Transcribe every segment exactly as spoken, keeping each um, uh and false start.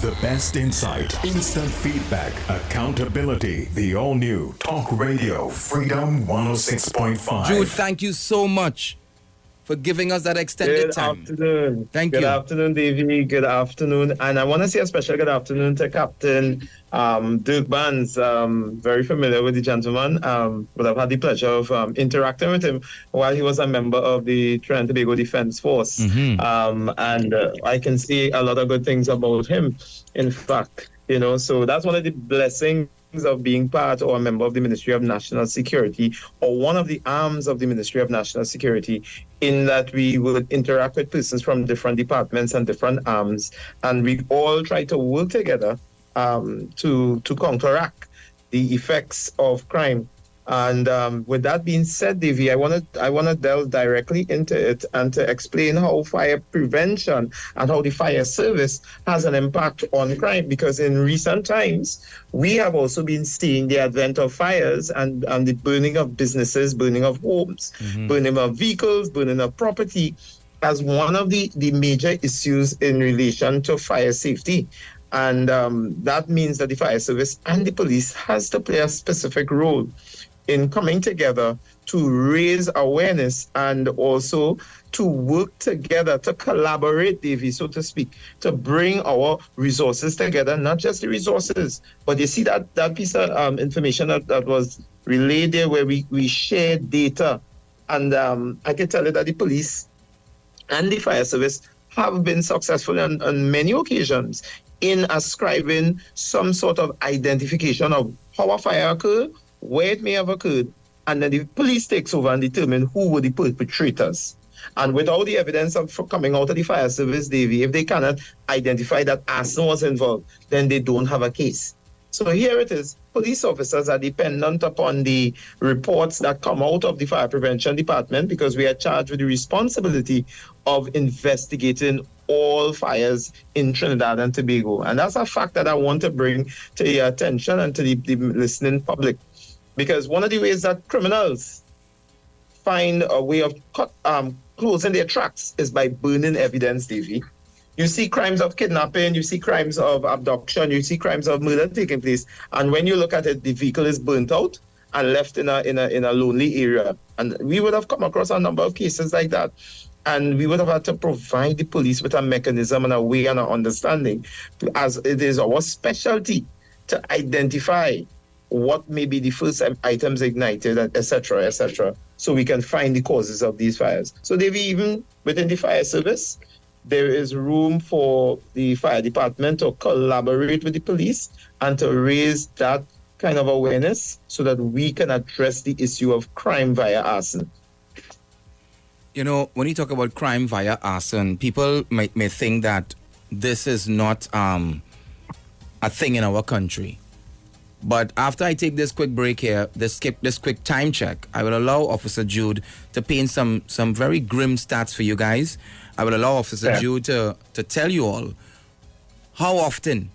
The best insight, instant feedback, accountability. The all-new Talk Radio Freedom one oh six point five. Jude, thank you so much for giving us that extended good time. Good afternoon. Thank good you. Good afternoon, Davey. Good afternoon. And I want to say a special good afternoon to Captain um, Dirk Barnes. Um, very familiar with the gentleman, um, but I've had the pleasure of um, interacting with him while he was a member of the Trinidad and Tobago Defense Force. Mm-hmm. Um, and uh, I can see a lot of good things about him, in fact. You know, so that's one of the blessings of being part or a member of the Ministry of National Security, or one of the arms of the Ministry of National Security, in that we would interact with persons from different departments and different arms, and we all try to work together um, to to counteract the effects of crime. And um, with that being said, Davey, I want to I want to delve directly into it and to explain how fire prevention and how the fire service has an impact on crime. Because in recent times, we have also been seeing the advent of fires and, and the burning of businesses, burning of homes, mm-hmm. burning of vehicles, burning of property as one of the, the major issues in relation to fire safety. And um, that means that the fire service and the police has to play a specific role in coming together to raise awareness and also to work together, to collaborate, Davey, so to speak, to bring our resources together, not just the resources, but you see that, that piece of um, information that, that was relayed there where we, we share data. And um, I can tell you that the police and the fire service have been successful on, on many occasions in ascribing some sort of identification of how a fire occurred, where it may have occurred, and then the police takes over and determine who were the perpetrators. And without the evidence of coming out of the fire service, Davey, if they cannot identify that arson was involved, then they don't have a case. So here it is. Police officers are dependent upon the reports that come out of the fire prevention department, because we are charged with the responsibility of investigating all fires in Trinidad and Tobago. And that's a fact that I want to bring to your attention and to the, the listening public. Because one of the ways that criminals find a way of cut, um, closing their tracks is by burning evidence, Davey. You see crimes of kidnapping, you see crimes of abduction, you see crimes of murder taking place. And when you look at it, the vehicle is burnt out and left in a, in a, in a lonely area. And we would have come across a number of cases like that. And we would have had to provide the police with a mechanism and a way and an understanding, as it is our specialty to identify what may be the first items ignited, et cetera, et cetera, so we can find the causes of these fires. So they've even, within the fire service, there is room for the fire department to collaborate with the police and to raise that kind of awareness so that we can address the issue of crime via arson. You know, when you talk about crime via arson, people may, may think that this is not um, a thing in our country. But after I take this quick break here, this skip this quick time check, I will allow Officer Jude to paint some some very grim stats for you guys. I will allow Officer yeah. Jude to, to tell you all how often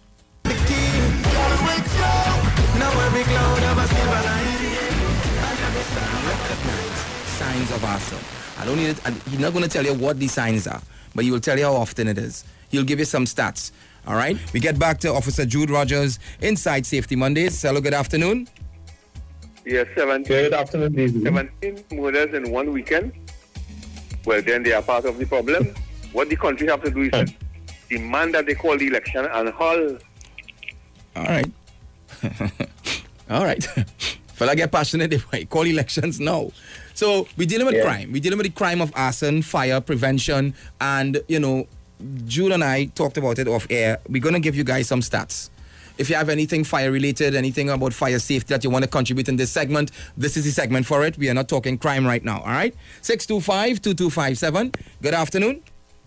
signs of arson. I don't need it. He's not going to tell you what these signs are, but he will tell you how often it is. He'll give you some stats. All right, we get back to Officer Jude Rogers inside Safety Mondays. Hello, good afternoon. Yes, seventeen. Good afternoon, David. seventeen murders in one weekend. Well, then they are part of the problem. What the country have to do is demand that they call the election and haul. All right. All right. Fella get passionate if I call elections now. So we're dealing with yeah. crime. We're dealing with the crime of arson, fire prevention, and, you know, Jude and I talked about it off air. We're going to give you guys some stats. If you have anything fire related, anything about fire safety that you want to contribute in this segment, this is the segment for it. We are not talking crime right now, all right? six two five, two two five seven. Good afternoon.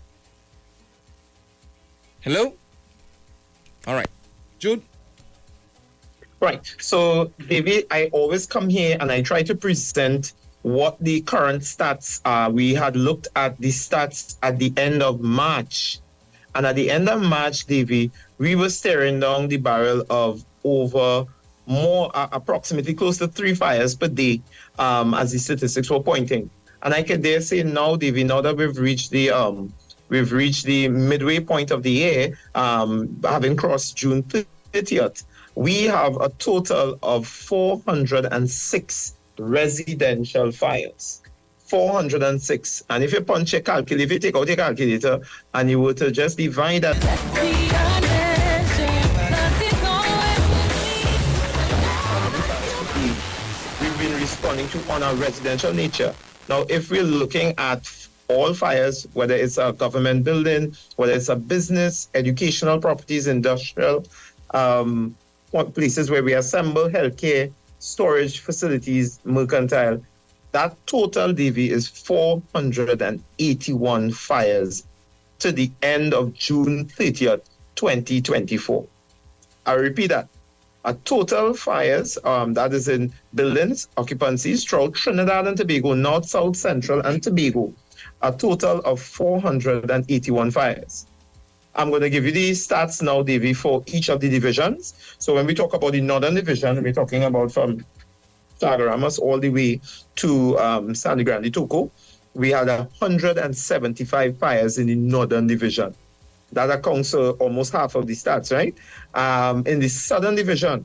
Hello? All right. Jude? Right. So, David, I always come here and I try to present what the current stats are. We had looked at the stats at the end of March. And at the end of March, Davey, we were staring down the barrel of over more, uh, approximately close to three fires per day, um, as the statistics were pointing. And I can dare say now, Davey, now that we've reached the um, we've reached the midway point of the year, um, having crossed June thirtieth. We have a total of four hundred six residential fires. four hundred six. And if you punch your calculator, if you take out your calculator and you were to just divide that. We've been responding to on our residential nature. Now, if we're looking at all fires, whether it's a government building, whether it's a business, educational properties, industrial, um, places where we assemble, healthcare, storage facilities, mercantile, that total, Davy, is four hundred eighty-one fires to the end of June thirtieth, twenty twenty-four. I repeat that. A total fires, um, that is in buildings, occupancies throughout Trinidad and Tobago, North, South, Central, and Tobago, a total of four hundred eighty-one fires. I'm going to give you the stats now, Davy, for each of the divisions. So when we talk about the Northern Division, we're talking about from Chaguaramas all the way to um, Sangre Grande Toco. We had one hundred seventy-five fires in the Northern Division. That accounts for almost half of the stats, right? Um, in the Southern Division,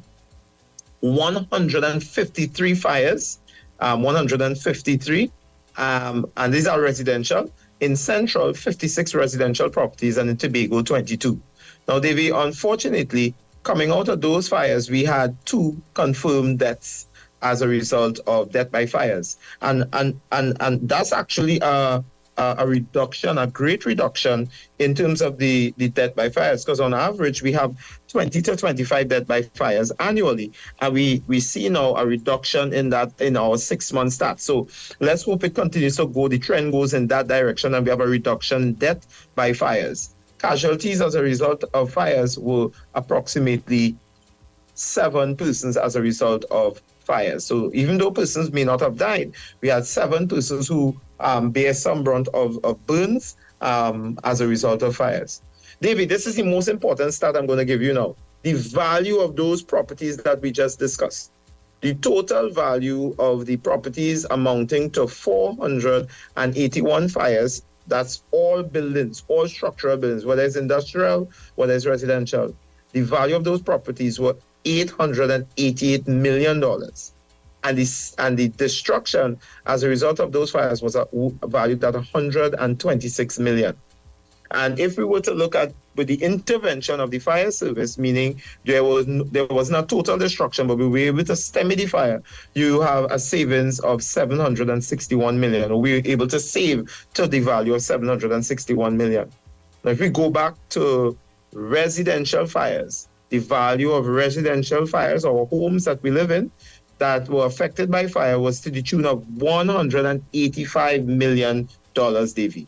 one hundred fifty-three fires, um, one hundred fifty-three, um, and these are residential. In Central, fifty-six residential properties, and in Tobago, twenty-two. Now, Davy, unfortunately, coming out of those fires, we had two confirmed deaths as a result of death by fires. And and and, and that's actually a, a, a reduction, a great reduction in terms of the, the death by fires, because on average, we have twenty to twenty-five death by fires annually. And we, we see now a reduction in that in our six-month stats. So let's hope it continues to go. The trend goes in that direction, and we have a reduction in death by fires. Casualties as a result of fires were approximately seven persons as a result of fires. So even though persons may not have died, we had seven persons who um, bear some brunt of, of burns um, as a result of fires. David, this is the most important stat I'm going to give you now. The value of those properties that we just discussed. The total value of the properties amounting to four hundred eighty-one fires. That's all buildings, all structural buildings, whether it's industrial, whether it's residential. The value of those properties were eight hundred eighty-eight million dollars. And, this, and the destruction as a result of those fires was valued at one hundred twenty-six million dollars. And if we were to look at with the intervention of the fire service, meaning there was there was not total destruction, but we were able to stem the fire, you have a savings of seven hundred sixty-one million dollars. We were able to save to the value of seven hundred sixty-one million dollars. Now, if we go back to residential fires, the value of residential fires, or homes that we live in, that were affected by fire was to the tune of one hundred eighty-five million dollars, Davy.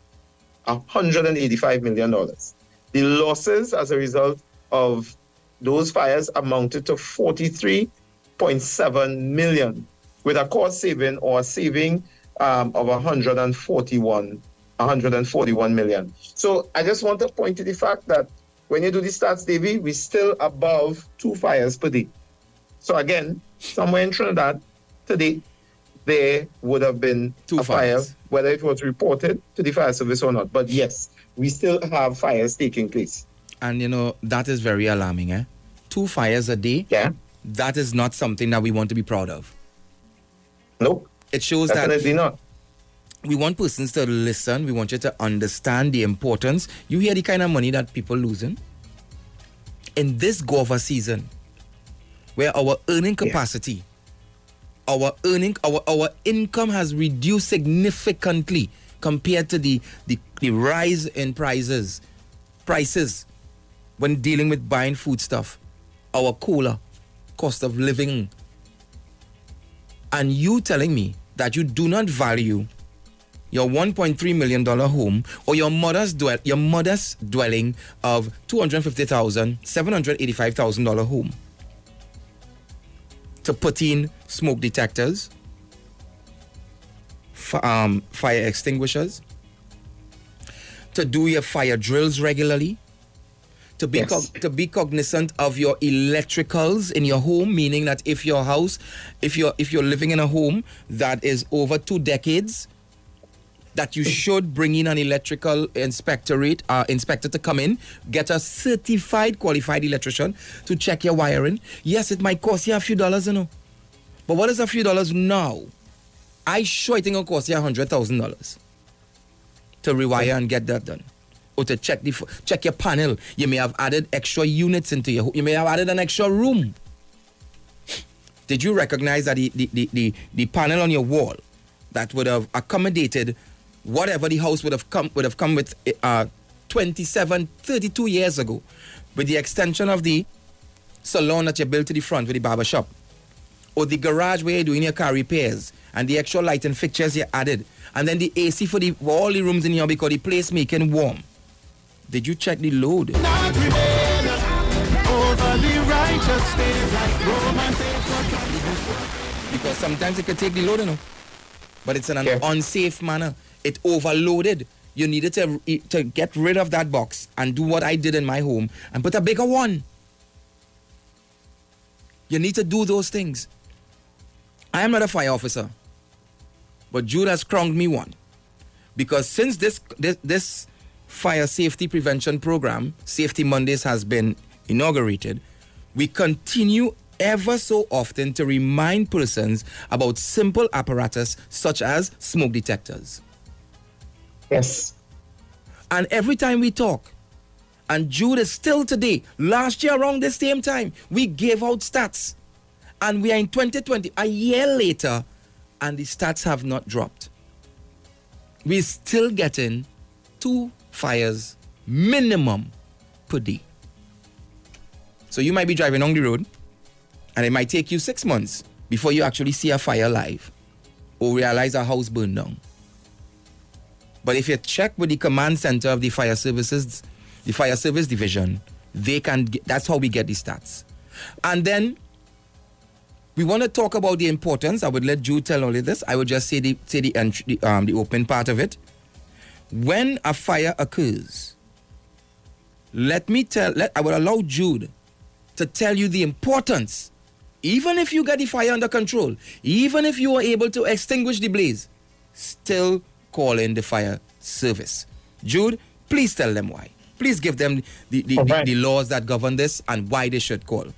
one hundred eighty-five million dollars. The losses as a result of those fires amounted to forty-three point seven million dollars, with a cost saving or a saving um, of one hundred forty-one million. So I just want to point to the fact that when you do the stats, Davy, we're still above two fires per day. So again, somewhere in Trinidad today, there would have been two a fires. fire, whether it was reported to the fire service or not. But yes, we still have fires taking place. And, you know, that is very alarming, eh? Two fires a day. Yeah. That is not something that we want to be proud of. Nope. It shows Definitely that not. we want persons to listen. We want you to understand the importance. You hear the kind of money that people losing? In this Gova season, where our earning capacity, yeah. our earning, our, our income has reduced significantly compared to the, the, the rise in prices, prices when dealing with buying food stuff, our cooler cost of living. And you telling me that you do not value your one point three million dollars home or your mother's dwell, your mother's dwelling of two hundred fifty thousand dollars, seven hundred eighty-five thousand dollars home, to put in smoke detectors, f- um, fire extinguishers, to do your fire drills regularly, to be Yes. cog- to be cognizant of your electricals in your home, meaning that if your house, if you're if you're living in a home that is over two decades, that you should bring in an electrical inspectorate, uh, inspector to come in, get a certified, qualified electrician to check your wiring. Yes, it might cost you a few dollars, you know. But what is a few dollars now? I sure I think it'll cost you a hundred thousand dollars to rewire and get that done. Or to check the check your panel. You may have added extra units into your, you may have added an extra room. Did you recognize that the, the, the, the, the panel on your wall that would have accommodated whatever the house would have come would have come with uh, twenty-seven, thirty-two years ago, with the extension of the salon that you built to the front with the barber shop, or the garage where you're doing your car repairs, and the extra light and fixtures you added, and then the A C for, the, for all the rooms in here because the place making warm. Did you check the load? Because sometimes it could take the load, you know. But it's in an yeah. unsafe manner. It overloaded. You needed to, to get rid of that box and do what I did in my home and put a bigger one. You need to do those things. I am not a fire officer, but Jude has crowned me one. Because since this, this, this fire safety prevention program, Safety Mondays, has been inaugurated, we continue ever so often to remind persons about simple apparatus such as smoke detectors. Yes. And every time we talk, and Jude is still today, last year around this same time, we gave out stats. And we are in twenty twenty, a year later, and the stats have not dropped. We're still getting two fires minimum per day. So you might be driving on the road, and it might take you six months before you actually see a fire live or realize a house burned down. But if you check with the command center of the fire services, the fire service division, they can get, that's how we get the stats. And then we want to talk about the importance. I would let Jude tell only this. I would just say the say the, entry, the um the open part of it. When a fire occurs, let me tell. Let I will allow Jude to tell you the importance. Even if you get the fire under control, even if you are able to extinguish the blaze, still call in the fire service. Jude, please tell them why. Please give them the, the, right. the, the laws that govern this and why they should call.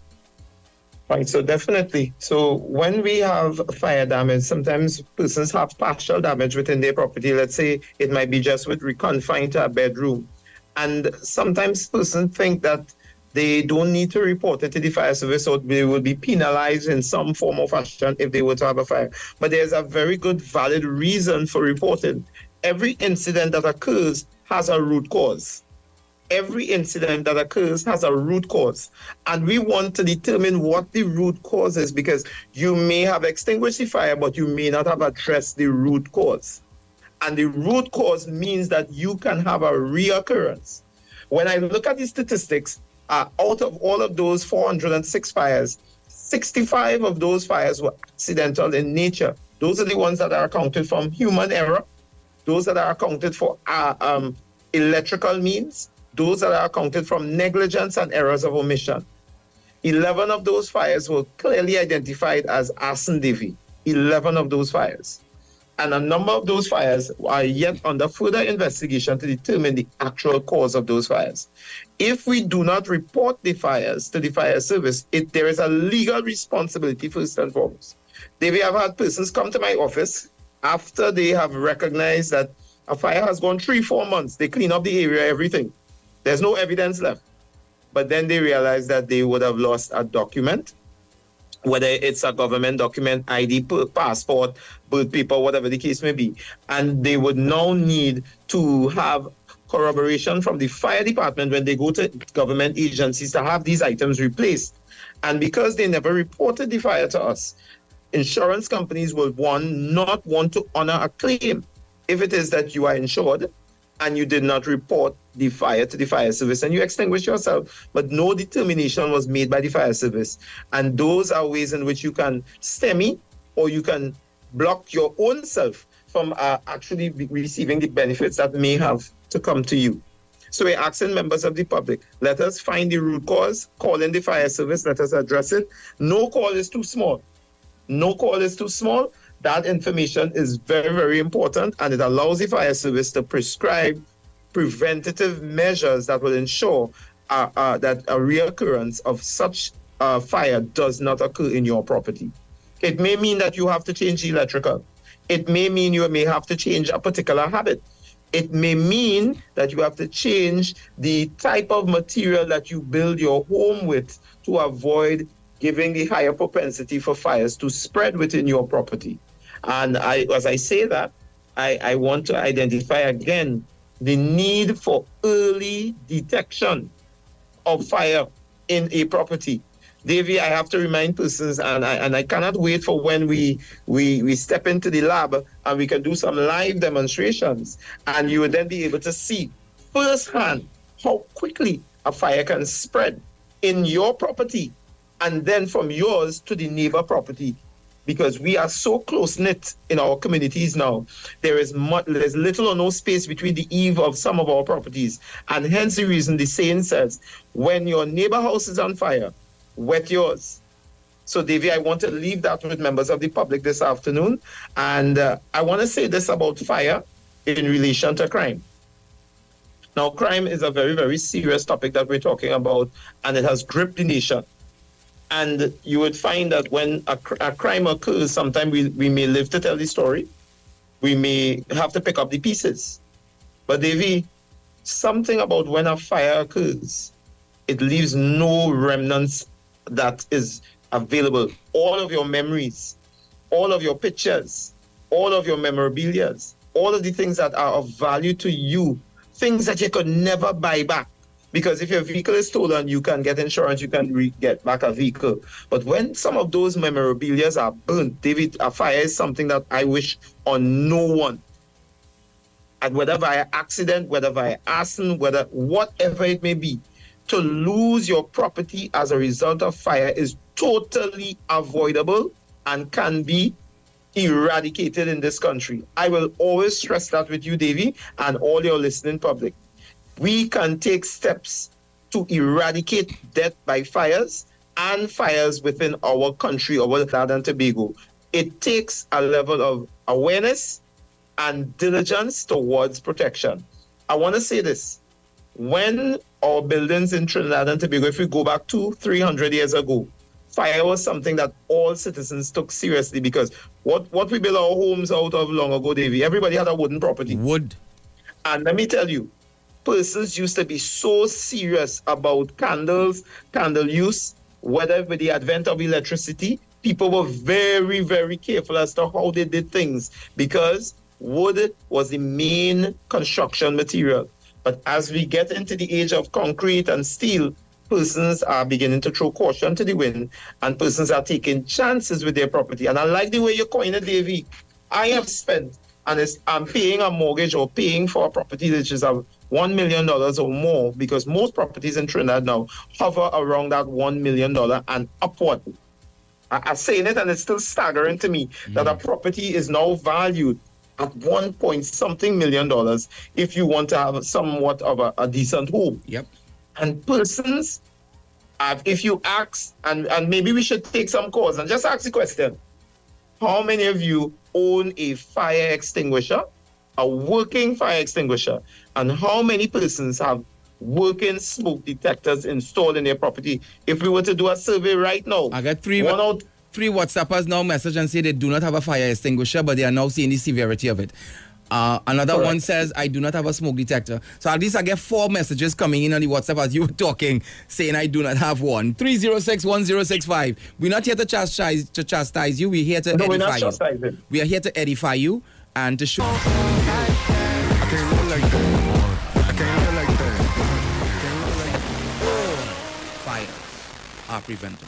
Right, so definitely. So when we have fire damage, sometimes persons have partial damage within their property. Let's say it might be just with reconfined to a bedroom. And sometimes persons think that they don't need to report it to the fire service, or they will be penalized in some form or fashion if they were to have a fire. But there's a very good, valid reason for reporting. Every incident that occurs has a root cause. Every incident that occurs has a root cause. And we want to determine what the root cause is, because you may have extinguished the fire, but you may not have addressed the root cause. And the root cause means that you can have a reoccurrence. When I look at the statistics, uh, out of all of those four hundred six fires, sixty-five of those fires were accidental in nature. Those are the ones that are accounted from human error. Those that are accounted for are um, electrical means. Those that are accounted from negligence and errors of omission. eleven of those fires were clearly identified as arson Davy. eleven of those fires. And a number of those fires are yet under further investigation to determine the actual cause of those fires. If we do not report the fires to the fire service, it, there is a legal responsibility first and foremost. Davy, I've had persons come to my office after they have recognized that a fire has gone three, four months. They clean up the area, everything. There's no evidence left. But then they realize that they would have lost a document, whether it's a government document, I D, passport, birth paper, whatever the case may be. And they would now need to have corroboration from the fire department when they go to government agencies to have these items replaced. And because they never reported the fire to us, insurance companies will, one, not want to honor a claim if it is that you are insured and you did not report the fire to the fire service and you extinguish yourself, but no determination was made by the fire service. And those are ways in which you can stymie or you can block your own self from uh, actually receiving the benefits that may have to come to you. So we're asking members of the public, let us find the root cause, call in the fire service, let us address it. No call is too small. No call is too small. That information is very, very important, and it allows the fire service to prescribe preventative measures that will ensure uh, uh, that a reoccurrence of such uh, fire does not occur in your property. It may mean that you have to change the electrical. It may mean you may have to change a particular habit. It may mean that you have to change the type of material that you build your home with to avoid giving the higher propensity for fires to spread within your property. And I, as I say that, I, I want to identify again the need for early detection of fire in a property. Davey, I have to remind persons, and I, and I cannot wait for when we, we, we step into the lab and we can do some live demonstrations, and you will then be able to see firsthand how quickly a fire can spread in your property and then from yours to the neighbor property. Because we are so close-knit in our communities now, there is much, there's little or no space between the eave of some of our properties. And hence the reason the saying says, when your neighbor house is on fire, wet yours. So, Davey, I want to leave that with members of the public this afternoon. And uh, I want to say this about fire in relation to crime. Now, crime is a very, very serious topic that we're talking about, and it has gripped the nation. And you would find that when a, a crime occurs, sometimes we, we may live to tell the story. We may have to pick up the pieces. But, Davey, something about when a fire occurs, it leaves no remnants that is available. All of your memories, all of your pictures, all of your memorabilia, all of the things that are of value to you, things that you could never buy back. Because if your vehicle is stolen, you can get insurance, you can re- get back a vehicle. But when some of those memorabilia are burnt, David, a fire is something that I wish on no one. And whether via accident, whether via arson, whether whatever it may be, to lose your property as a result of fire is totally avoidable and can be eradicated in this country. I will always stress that with you, Davey, and all your listening public. We can take steps to eradicate death by fires and fires within our country, our Trinidad and Tobago. It takes a level of awareness and diligence towards protection. I want to say this. When our buildings in Trinidad and Tobago, if we go back two, three hundred years ago, fire was something that all citizens took seriously, because what, what we built our homes out of long ago, Davey, everybody had a wooden property. Wood. And let me tell you, persons used to be so serious about candles, candle use, whether with the advent of electricity, people were very, very careful as to how they did things, because wood was the main construction material. But as we get into the age of concrete and steel, persons are beginning to throw caution to the wind, and persons are taking chances with their property. And I like the way you coin it, Davey. I have spent, and it's, I'm paying a mortgage or paying for a property which is a one million dollars or more, because most properties in Trinidad now hover around that one million dollars and upward. I, I'm saying it, and it's still staggering to me mm. that a property is now valued at one point something million dollars if you want to have somewhat of a, a decent home. Yep. And persons, uh, if you ask, and, and maybe we should take some calls and just ask the question, how many of you own a fire extinguisher, a working fire extinguisher, and how many persons have working smoke detectors installed in their property? If we were to do a survey right now, I got three one out Three WhatsAppers now message and say they do not have a fire extinguisher, but they are now seeing the severity of it. Uh, another Correct. One says, I do not have a smoke detector. So at least I get four messages coming in on the WhatsApp as you were talking, saying I do not have one. three oh six, one oh six five. We're not here to chastise, to chastise you. We're here to no, edify we're not you. chastising. We are here to edify you and to show... I can't look like that. I can't look like that. I can't look like that. Fires are preventable.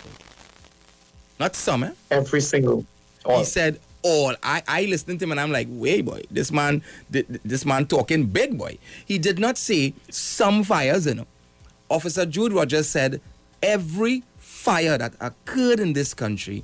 Not some, eh? Every single. All. He said all. I, I listened to him and I'm like, wait, boy, this man, this man talking big, boy. He did not say some fires, you know. Officer Jude Rogers said every fire that occurred in this country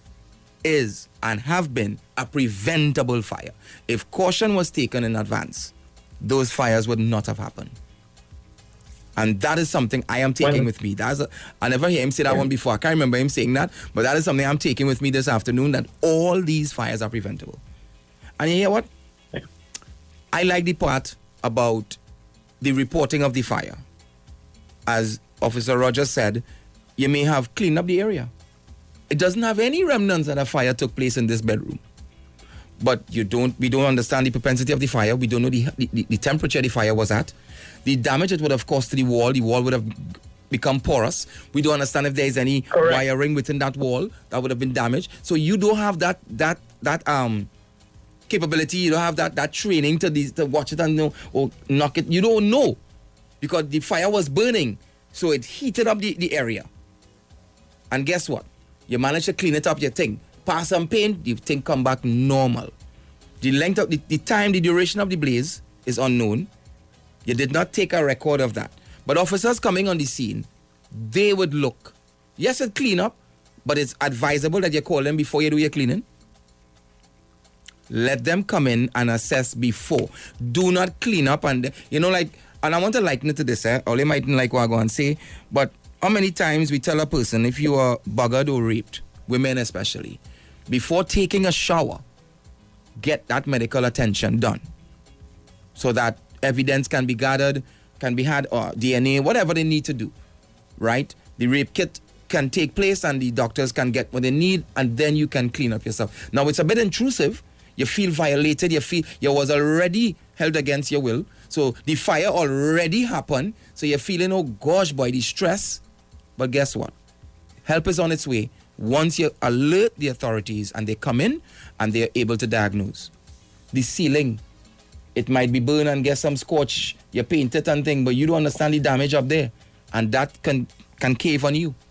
is and have been a preventable fire. If caution was taken in advance, those fires would not have happened. And that is something I am taking When- with me. That's a, I never hear him say that one before. I can't remember him saying that, but that is something I'm taking with me this afternoon, that all these fires are preventable. And you hear what? I like the part about the reporting of the fire. As Officer Rogers said, you may have cleaned up the area. It doesn't have any remnants that a fire took place in this bedroom. But you don't, we don't understand the propensity of the fire. We don't know the, the, the temperature the fire was at. The damage it would have caused to the wall. The wall would have become porous. We don't understand if there is any Correct. wiring within that wall that would have been damaged. So you don't have that that that um capability. You don't have that that training to the, to watch it and know or knock it. You don't know because the fire was burning, so it heated up the, the area. And guess what? You managed to clean it up. You think pass some paint, the thing come back normal. The length of the, the time, the duration of the blaze is unknown. You did not take a record of that. But officers coming on the scene, they would look. Yes, it's clean up, but it's advisable that you call them before you do your cleaning. Let them come in and assess before. Do not clean up and, you know, like, and I want to liken it to this, eh? Or they mightn't like what I go and say, but how many times we tell a person if you are buggered or raped, women especially, before taking a shower, get that medical attention done so that evidence can be gathered, can be had, or D N A, whatever they need to do, right? The rape kit can take place and the doctors can get what they need, and then you can clean up yourself. Now, it's a bit intrusive. You feel violated. You feel you was already held against your will. So the fire already happened. So you're feeling, oh gosh, boy, the stress. But guess what? Help is on its way. Once you alert the authorities and they come in and they're able to diagnose. The ceiling, it might be burned and get some scorch. You paint it and thing, but you don't understand the damage up there. And that can, can cave on you.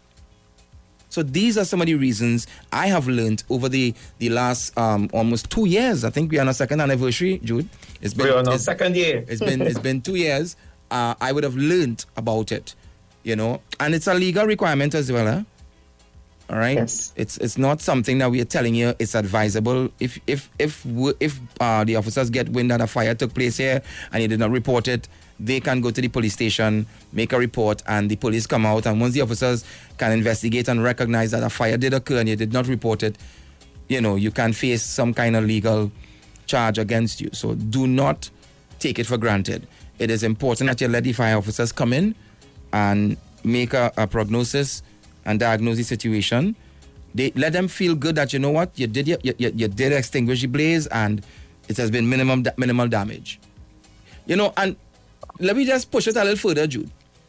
So these are some of the reasons I have learned over the, the last um, almost two years. I think we're on our second anniversary, Jude. It's been, We're on our it's, second year. it's been it's been two years. Uh, I would have learned about it, you know. And it's a legal requirement as well, huh? All right. Yes. It's it's not something that we are telling you. It's advisable. If if if we- if uh, the officers get wind that a fire took place here and you did not report it, they can go to the police station, make a report, and the police come out. And once the officers can investigate and recognize that a fire did occur and you did not report it, you know, you can face some kind of legal charge against you. So do not take it for granted. It is important that you let the fire officers come in and make a, a prognosis and diagnose the situation. They let them feel good that, you know what, you did you, you, you did extinguish the blaze and it has been minimum minimal damage. You know, and let me just push it a little further, Jude.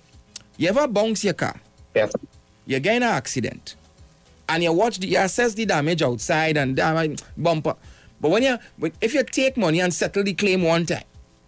You ever bounce your car? Yes. You get in an accident and you watch the, you assess the damage outside and damage bumper. But when you, but if you take money and settle the claim one time,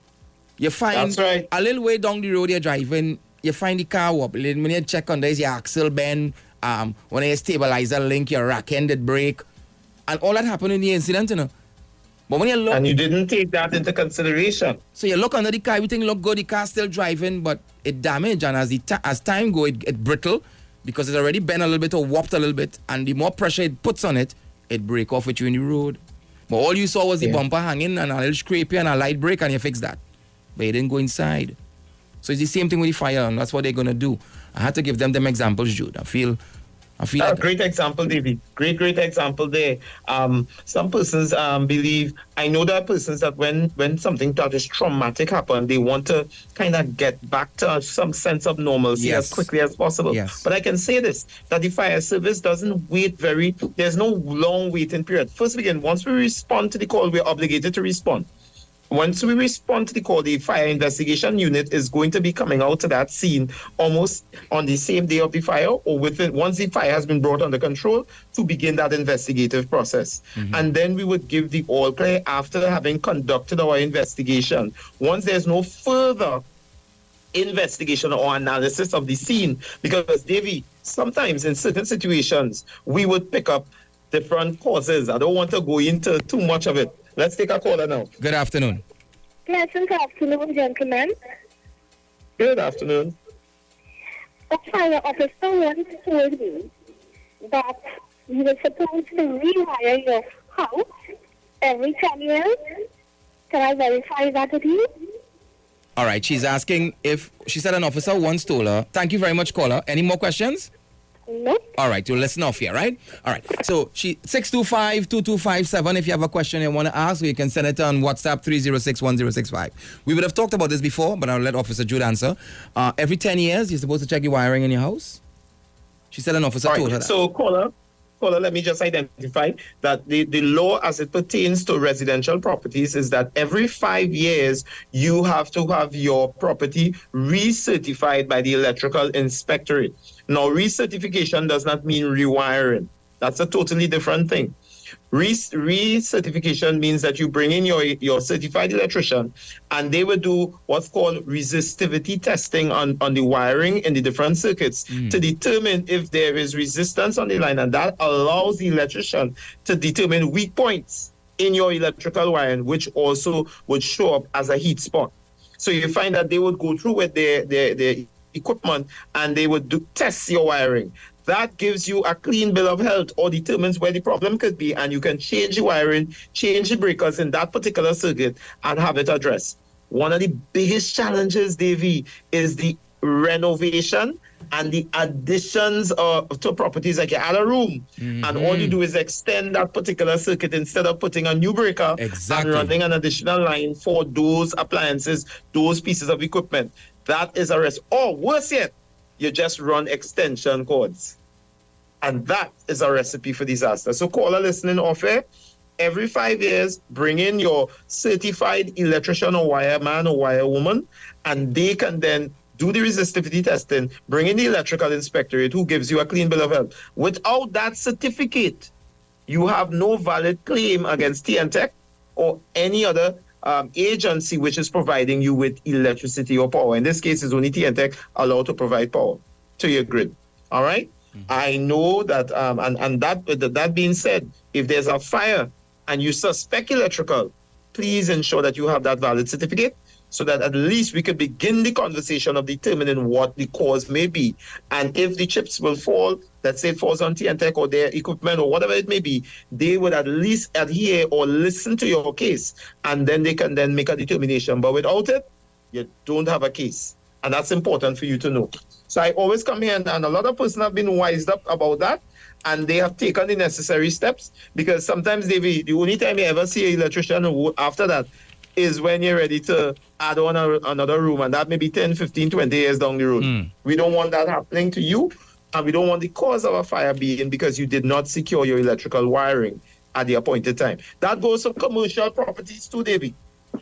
you find That's right. a little way down the road you're driving, you find the car wobbling. When you check on there's your axle bend, um, when your stabilizer link, your rack-ended brake, and all that happened in the incident, you know. But when you look, And you didn't take that into consideration. so you look under the car, everything look good, the car's still driving, but it damaged, and as the ta- as time go, it, it brittle because it's already bent a little bit or warped a little bit, and the more pressure it puts on it, it break off with you in the road. But all you saw was the Yeah. bumper hanging and a little scrapey and a light break, and you fix that. But you didn't go inside. So it's the same thing with the fire, and that's what they're gonna do. I had to give them them examples, Jude. I feel, I feel Uh, like great example, David. Great, great example there. Um, some persons um, believe, I know there are persons that when, when something that is traumatic happen, they want to kind of get back to some sense of normalcy Yes. as quickly as possible. Yes. But I can say this, that the fire service doesn't wait very, there's no long waiting period. First begin, once we respond to the call, we're obligated to respond. Once we respond to the call, the fire investigation unit is going to be coming out to that scene almost on the same day of the fire or within once the fire has been brought under control to begin that investigative process. Mm-hmm. And then we would give the all clear after having conducted our investigation. Once there's no further investigation or analysis of the scene, because Davey, sometimes in certain situations, we would pick up different causes. I don't want to go into too much of it. Let's take a caller now. good afternoon. Pleasant afternoon, gentlemen. Good afternoon. A fire officer once told me that you were supposed to rewire your house every ten years. Can I verify that with you? All right, she's asking if she said an officer once told her. Thank you very much, caller. Any more questions? No. All right, you'll listen off here, right? All right. So she six two five, two two five seven. If you have a question you want to ask, you can send it on WhatsApp three zero six one zero six five. We would have talked about this before, but I'll let Officer Jude answer. Uh, every ten years, you're supposed to check your wiring in your house. She said an officer All told right, her that. so caller, caller, let me just identify that the, the law as it pertains to residential properties is that every five years you have to have your property recertified by the electrical inspectorate. Now, recertification does not mean rewiring. That's a totally different thing. Re- recertification means that you bring in your, your certified electrician and they will do what's called resistivity testing on, on the wiring in the different circuits mm. to determine if there is resistance on the line, and that allows the electrician to determine weak points in your electrical wiring, which also would show up as a heat spot. So you find that they would go through with their, their, their equipment and they would do, test your wiring. That gives you a clean bill of health or determines where the problem could be, and you can change the wiring, change the breakers in that particular circuit and have it addressed. One of the biggest challenges, Davey, is the renovation and the additions of, to properties. Like you add a room mm-hmm. and all you do is extend that particular circuit instead of putting a new breaker exactly. and running an additional line for those appliances, those pieces of equipment. That is a risk. Or worse yet, you just run extension cords. And that is a recipe for disaster. So caller listening off air, every five years, bring in your certified electrician or wireman or wirewoman, and they can then do the resistivity testing, bring in the electrical inspectorate who gives you a clean bill of health. Without that certificate, you have no valid claim against T N T E C or any other Um, agency which is providing you with electricity or power. In this case, it's only T N T E C allowed to provide power to your grid. All right? Mm-hmm. I know that, um, and, and that, that being said, if there's a fire and you suspect electrical, please ensure that you have that valid certificate so that at least we could begin the conversation of determining what the cause may be. And if the chips will fall, let's say it falls on T N T E C or their equipment or whatever it may be, they would at least adhere or listen to your case, and then they can then make a determination. But without it, you don't have a case. And that's important for you to know. So I always come here, and, and a lot of persons have been wised up about that, and they have taken the necessary steps, because sometimes they be, the only time you ever see an electrician after that is when you're ready to add on a, another room, and that may be ten, fifteen, twenty years down the road. Mm. We don't want that happening to you, and we don't want the cause of a fire being because you did not secure your electrical wiring at the appointed time. That goes for commercial properties too, David.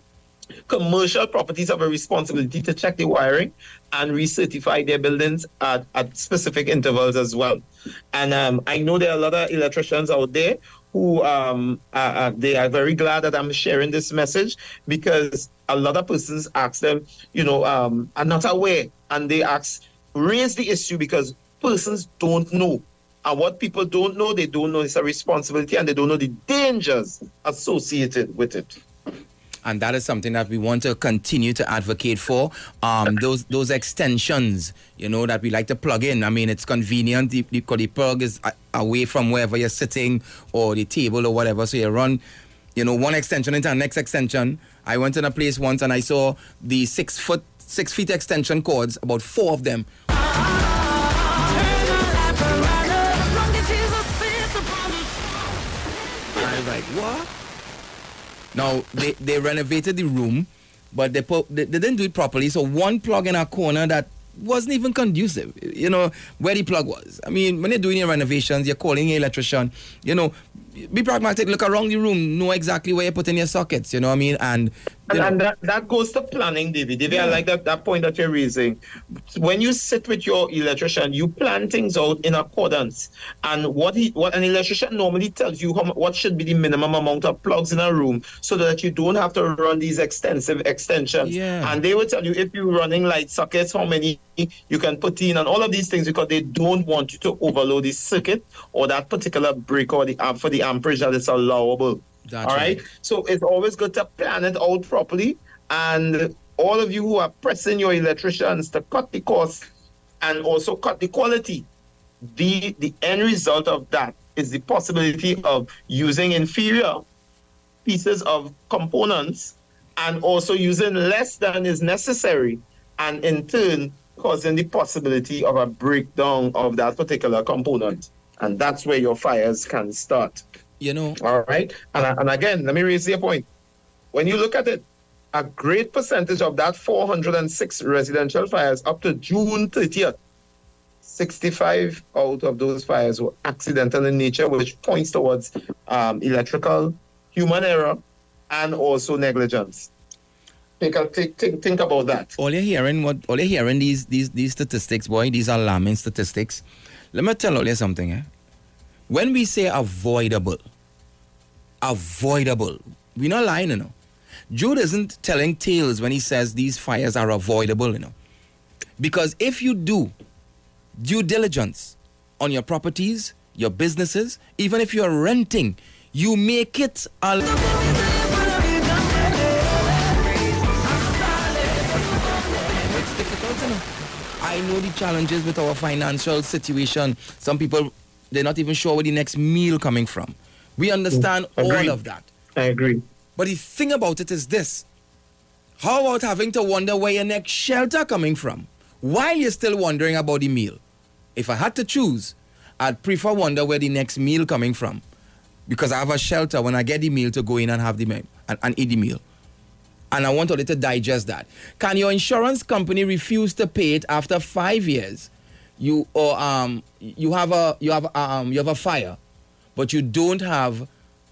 Commercial properties have a responsibility to check the wiring and recertify their buildings at, at specific intervals as well. And um, I know there are a lot of electricians out there who um, are, are, they are very glad that I'm sharing this message, because a lot of persons ask them, you know, um, are not aware, and they ask, raise the issue because persons don't know. And what people don't know, they don't know it's a responsibility, and they don't know the dangers associated with it. And that is something that we want to continue to advocate for. Um, those those extensions, you know, that we like to plug in. I mean, it's convenient because the plug is away from wherever you're sitting or the table or whatever. So you run, you know, one extension into the next extension. I went in a place once and I saw the six foot, six feet extension cords, about four of them. I was like, what? Now, they, they renovated the room, but they, put, they, they didn't do it properly. So one plug in a corner that wasn't even conducive, you know, where the plug was. I mean, when you're doing your renovations, you're calling your electrician, you know, be pragmatic, look around the room, know exactly where you're putting your sockets, you know what I mean? And and, know, and that, that goes to planning, David. David, yeah. I like that, that point that you're raising. When you sit with your electrician, you plan things out in accordance. And what he, what an electrician normally tells you how, what should be the minimum amount of plugs in a room so that you don't have to run these extensive extensions. Yeah. And they will tell you if you're running light sockets, how many you can put in and all of these things, because they don't want you to overload the circuit or that particular breaker or the amp for the amperage that is allowable. That's all right? right. So it's always good to plan it out properly. And all of you who are pressing your electricians to cut the cost and also cut the quality, the the end result of that is the possibility of using inferior pieces of components and also using less than is necessary, and in turn causing the possibility of a breakdown of that particular component. And that's where your fires can start. You know. All right. And, and again, let me raise your point. When you look at it, a great percentage of that four hundred six residential fires up to June thirtieth, sixty-five out of those fires were accidental in nature, which points towards um, electrical, human error, and also negligence. Think, think, think, think about that. All you're hearing, what all you're hearing these these these statistics, boy, these alarming statistics. Let me tell you something. Eh? When we say avoidable, avoidable, we're not lying, you know. Jude isn't telling tales when he says these fires are avoidable, you know. Because if you do due diligence on your properties, your businesses, even if you're renting, you make it a... It's difficult, you know. I know the challenges with our financial situation. Some people, they're not even sure where the next meal coming from. We understand Agreed. all of that. I agree. But the thing about it is this. How about having to wonder where your next shelter coming from while you're still wondering about the meal? If I had to choose, I'd prefer wonder where the next meal coming from, because I have a shelter when I get the meal to go in and have the meal and, and eat the meal. And I want you to digest that. Can your insurance company refuse to pay it after five years? You or um you have a you have um you have a fire, but you don't have.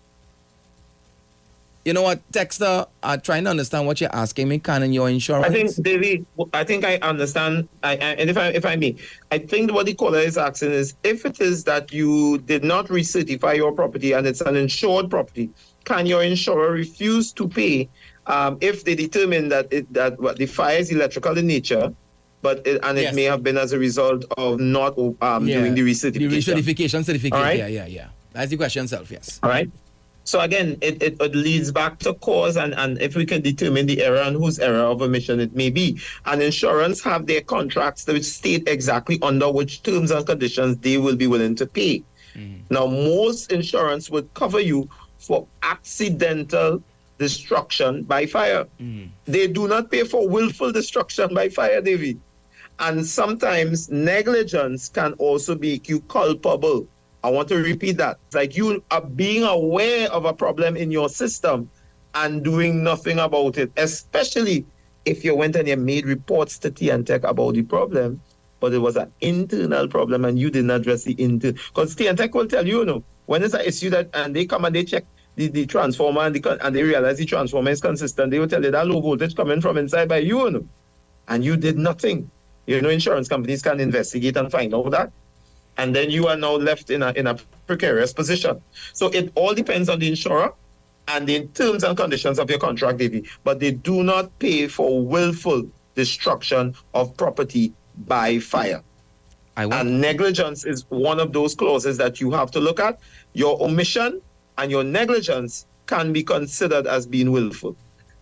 You know what, Texter, I'm trying to understand what you're asking me. Can your insurance? I think, David, I think I understand. I, I, and if I if I may, I think what the caller is asking is, if it is that you did not recertify your property and it's an insured property, can your insurer refuse to pay um, if they determine that it, that what the fire is electrical in nature, but it, and it Yes. may have been as a result of not um, Yeah. doing the recertification. The recertification certificate. All right? Yeah, yeah, yeah. That's the question itself, yes. All right. So again, it, it, it leads back to cause, and, and if we can determine the error and whose error of omission it may be. And insurance have their contracts which state exactly under which terms and conditions they will be willing to pay. Mm. Now, most insurance would cover you for accidental destruction by fire. Mm. They do not pay for willful destruction by fire, David. And sometimes negligence can also make you culpable. I want to repeat that. It's like you are being aware of a problem in your system and doing nothing about it, especially if you went and you made reports to T N T E C about the problem, but it was an internal problem and you didn't address the internal. Because T N T E C will tell you, you know, when it's an issue that, and they come and they check the, the transformer and, the, and they realize the transformer is consistent, they will tell you that low voltage coming from inside by you, you know, and you did nothing. You know, insurance companies can investigate and find out that. And then you are now left in a in a precarious position. So it all depends on the insurer and the terms and conditions of your contract, Davey. But they do not pay for willful destruction of property by fire. I want- and negligence is one of those clauses that you have to look at. Your omission and your negligence can be considered as being willful.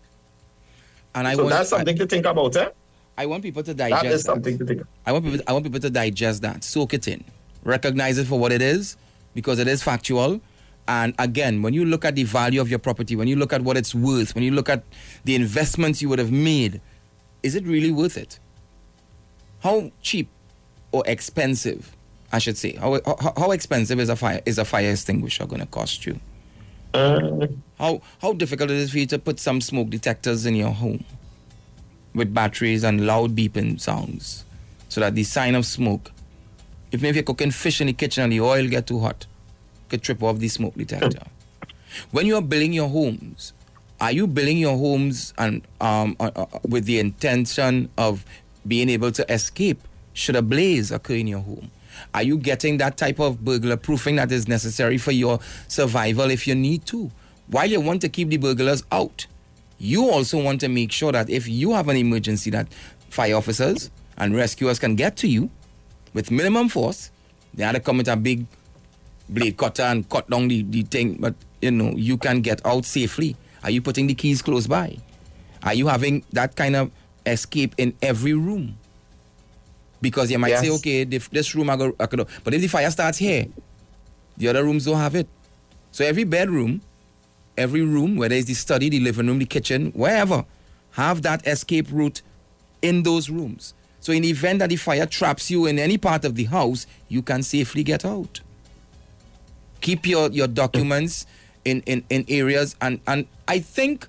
And I so want, that's something I, to think about, eh? I want people to digest that. Is something that. to think about. I want people. I want people to digest that, soak it in, recognize it for what it is, because it is factual. And again, when you look at the value of your property, when you look at what it's worth, when you look at the investments you would have made, is it really worth it? How cheap or expensive, I should say, how how, how expensive is a fire is a fire extinguisher going to cost you? Uh, how how difficult it is for you to put some smoke detectors in your home with batteries and loud beeping sounds, so that the sign of smoke, even if you're cooking fish in the kitchen and the oil get too hot, could trip off the smoke detector. When you are building your homes, are you building your homes and um uh, uh, with the intention of being able to escape should a blaze occur in your home? Are you getting that type of burglar proofing that is necessary for your survival if you need to? While you want to keep the burglars out, you also want to make sure that if you have an emergency, that fire officers and rescuers can get to you with minimum force. They had to come with a big blade cutter and cut down the, the thing, but you know, you can get out safely. Are you putting the keys close by? Are you having that kind of escape in every room? Because you might Yes. say, okay, this, this room I go, I could, but if the fire starts here, the other rooms don't have it. So every bedroom, every room, whether it's the study, the living room, the kitchen, wherever, have that escape route in those rooms. So in the event that the fire traps you in any part of the house, you can safely get out. Keep your, your documents in, in, in areas, and, and I think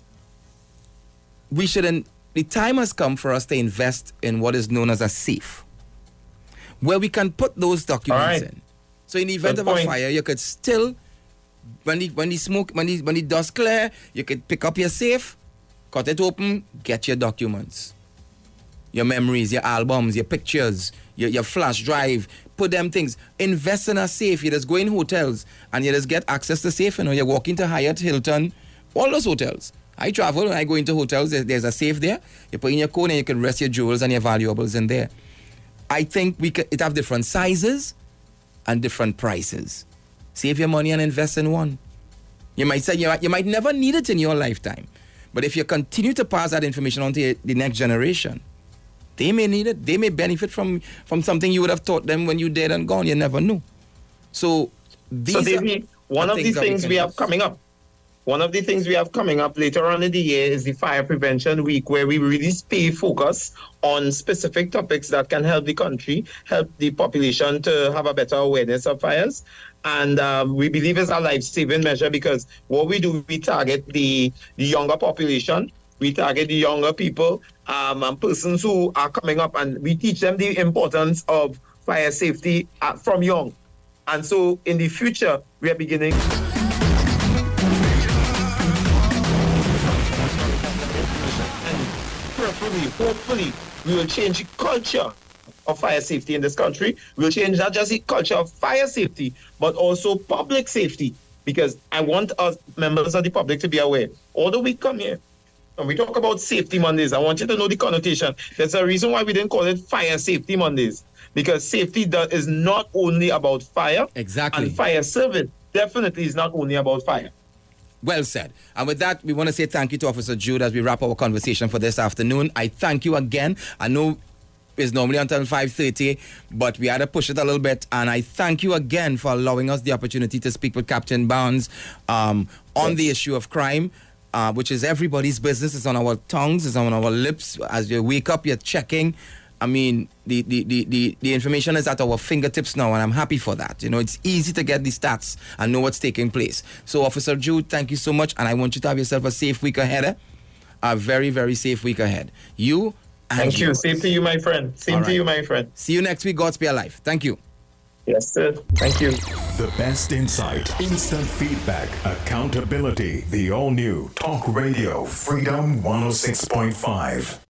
we shouldn't, the time has come for us to invest in what is known as a safe, where we can put those documents right. in. So in the event Good of point. a fire, you could still, when the, when the smoke, when the, when the dust clear, you could pick up your safe, cut it open, get your documents. Your memories, your albums, your pictures, your, your flash drive, put them things. Invest in a safe. You just go in hotels and you just get access to safe. You know, you walk into Hyatt, Hilton, all those hotels. I travel, when I go into hotels, there's, there's a safe there. You put in your code and you can rest your jewels and your valuables in there. I think we could, it have different sizes and different prices. Save your money and invest in one. You might say you, you might never need it in your lifetime. But if you continue to pass that information on to the next generation, they may need it. They may benefit from, from something you would have taught them when you dead and gone. You never knew. So these So, are Davey, one the of the things that we things can we have use. coming up, one of the things we have coming up later on in the year is the Fire Prevention Week, where we really pay focus on specific topics that can help the country, help the population to have a better awareness of fires. And um, we believe it's a life-saving measure because what we do, we target the, the younger population, we target the younger people um, and persons who are coming up, and we teach them the importance of fire safety uh, from young. And so in the future, we are beginning... Hopefully, hopefully, we will change the culture of fire safety in this country. We'll change not just the culture of fire safety, but also public safety. Because I want us, members of the public, to be aware. Although we come here and we talk about Safety Mondays, I want you to know the connotation. There's a reason why we didn't call it Fire Safety Mondays. Because safety do- is not only about fire. Exactly. And fire service definitely is not only about fire. Well said. And with that, we want to say thank you to Officer Jude as we wrap our conversation for this afternoon. I thank you again. I know it's normally until five thirty, but we had to push it a little bit. And I thank you again for allowing us the opportunity to speak with Captain Barnes um, on Yes. the issue of crime, uh, which is everybody's business. It's on our tongues, it's on our lips. As you wake up, you're checking. I mean, the, the, the, the, the information is at our fingertips now, and I'm happy for that. You know, it's easy to get the stats and know what's taking place. So, Officer Jude, thank you so much, and I want you to have yourself a safe week ahead. Eh? A very, very safe week ahead. You and Thank you. yours. Same to you, my friend. Same All to right. you, my friend. See you next week. God spare life. Thank you. Yes, sir. Thank you. The best insight, instant feedback, accountability. The all new Talk Radio Freedom one oh six point five.